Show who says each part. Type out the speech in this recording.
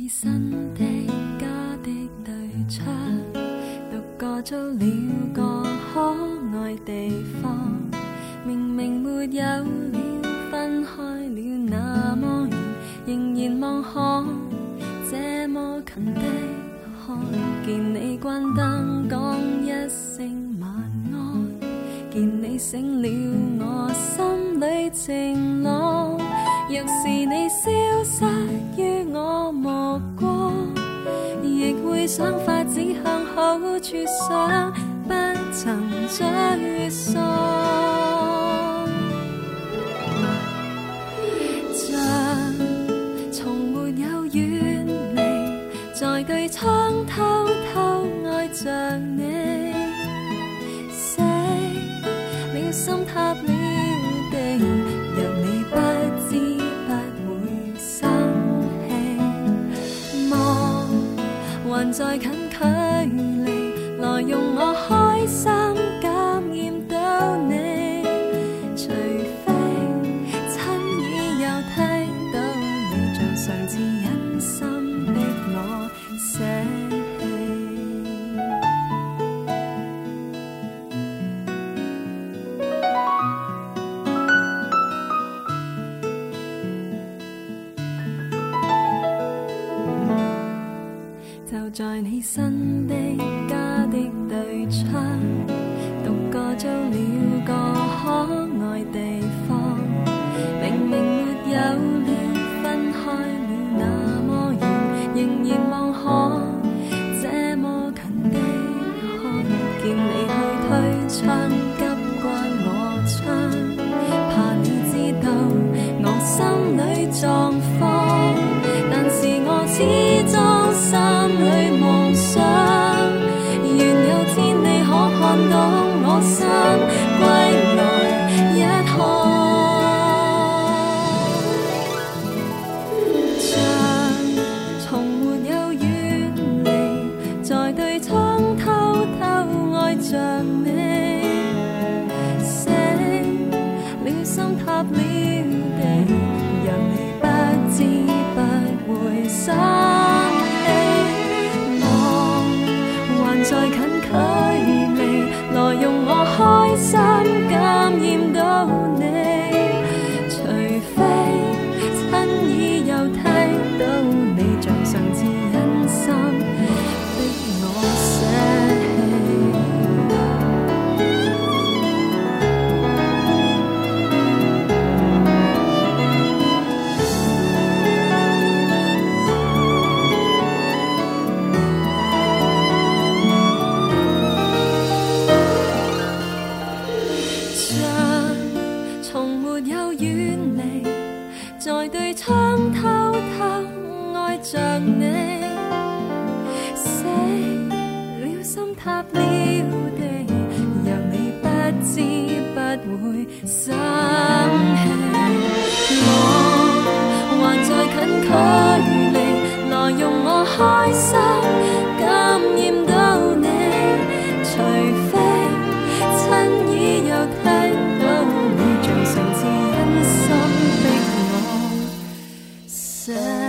Speaker 1: 新的家的對窗，獨個租了個可愛地方，明明沒有了，分開了那麼遠，仍然望看這麼近的看見你關燈講一聲晚安，見你醒了我心裏晴朗，若是你消失於我目光，亦會想法子向好處想，不曾沮喪，像從沒有遠離，在對窗偷偷愛着你，死了心塌了地，若你不知不會生氣，望還在近距離，來用我開心感染到你，除非親耳又聽到你像上次忍心逼我捨就在你新的家的對窗，獨個租了個可愛地方，明明沒有了，分開了那麼遠，仍然望看這麼近的看，見你去推窗，急關我窗，怕你知道我心裏狀況，但是我始終心裏夢想，願有天你可看到我心歸來一看，像從沒有遠離，在對窗偷偷愛着你，死了心塌了地，讓你不知不會生氣，望還在近距離，來用我開心感染到你，除非親耳又聽到你像上次忍心逼我捨在對窗偷偷愛着你，死了心塌了地，讓你不知不會生氣，我還在近距離，來用我開心感染到你，除非親耳又聽到你像上次忍心逼我捨